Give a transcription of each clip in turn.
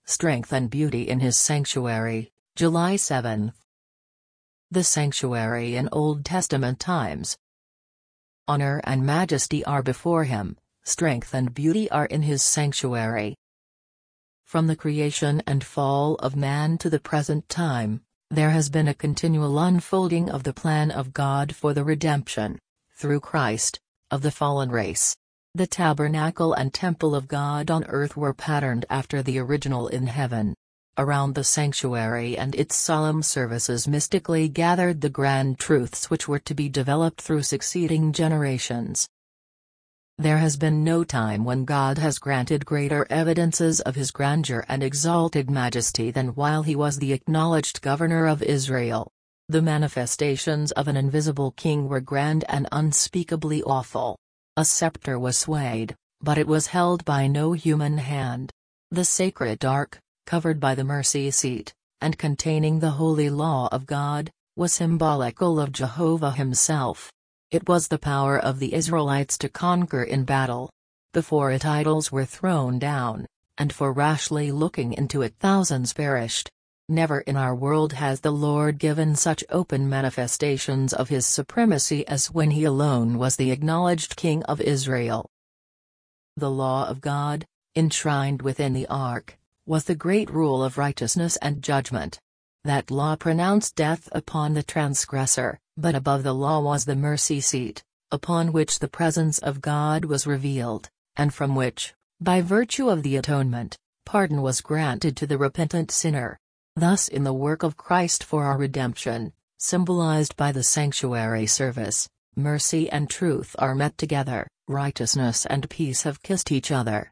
strength and beauty in his sanctuary, July 7. The sanctuary in Old Testament times. Honor and majesty are before him, strength and beauty are in his sanctuary. From the creation and fall of man to the present time, there has been a continual unfolding of the plan of God for the redemption, through Christ, of the fallen race. The tabernacle and temple of God on earth were patterned after the original in heaven. Around the sanctuary and its solemn services mystically gathered the grand truths which were to be developed through succeeding generations. There has been no time when God has granted greater evidences of his grandeur and exalted majesty than while he was the acknowledged governor of Israel. The manifestations of an invisible king were grand and unspeakably awful. A scepter was swayed, but it was held by no human hand. The sacred ark, covered by the mercy seat, and containing the holy law of God, was symbolical of Jehovah himself. It was the power of the Israelites to conquer in battle. Before it idols were thrown down, and for rashly looking into it thousands perished. Never in our world has the Lord given such open manifestations of his supremacy as when he alone was the acknowledged King of Israel. The law of God, enshrined within the ark, was the great rule of righteousness and judgment. That law pronounced death upon the transgressor, but above the law was the mercy seat, upon which the presence of God was revealed, and from which, by virtue of the atonement, pardon was granted to the repentant sinner. Thus in the work of Christ for our redemption, symbolized by the sanctuary service, mercy and truth are met together, righteousness and peace have kissed each other.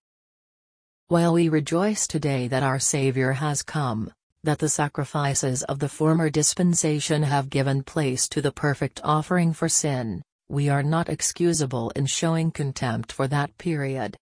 While we rejoice today that our Savior has come, that the sacrifices of the former dispensation have given place to the perfect offering for sin, we are not excusable in showing contempt for that period.